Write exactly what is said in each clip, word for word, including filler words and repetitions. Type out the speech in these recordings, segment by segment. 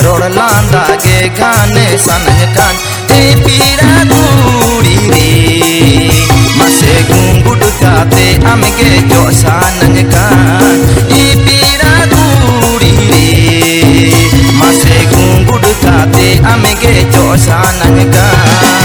जोड़ लांदा गे गाने सनह कान ए पीरा दूरी रे मसे गुंगुड काते अमगे जो सानह कान ए पीरा दूरी रे मसे गुंगुड काते अमगे जो सानह कान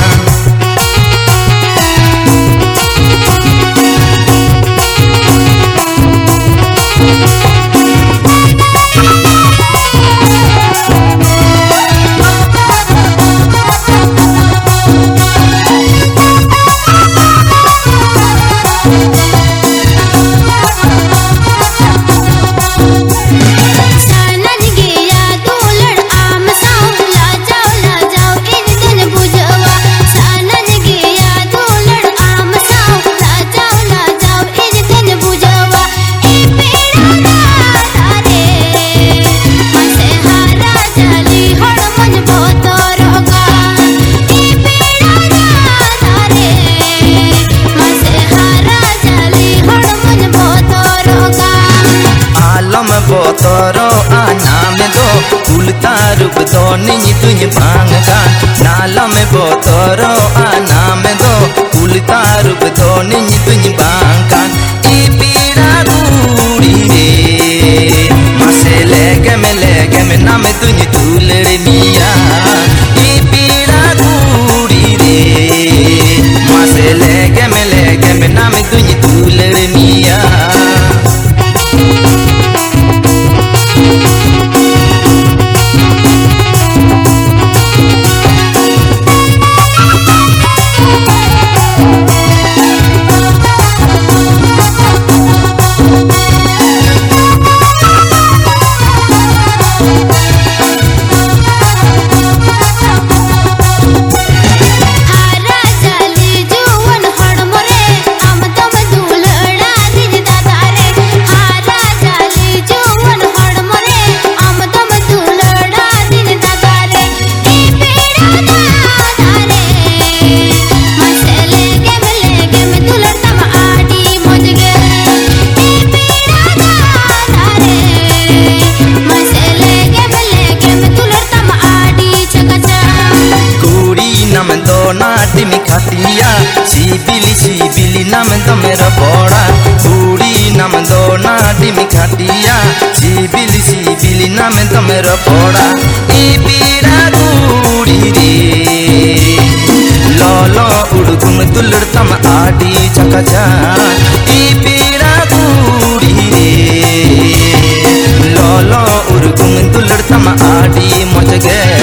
बोतरो आना में दो उल्टा रूप दो नहीं तुझे भांग गान नाला में बोतरो आना में दो उल्टा रूप दो नहीं तुझे भांग गान ई पीरा दूरी रे मसे लेगे में लेगे में ना में तुझे दूलड़े मिया ई पीरा दूरी रे मसे लेगे में लेगे में ना में तुझे दूलड़े मिया नाटिमी खातिया सीबिली सीबिली नाम तो मेरा बड़ा बूढ़ी नाम दो नाटिमी खातिया सीबिली सीबिली नाम तो मेरा बड़ा ई पीरा दूरी रे लोलो उड़गुम दुलड़तम आडी चकचा ई पीरा दूरी रे लोलो उड़गुम दुलड़तम आडी मजगे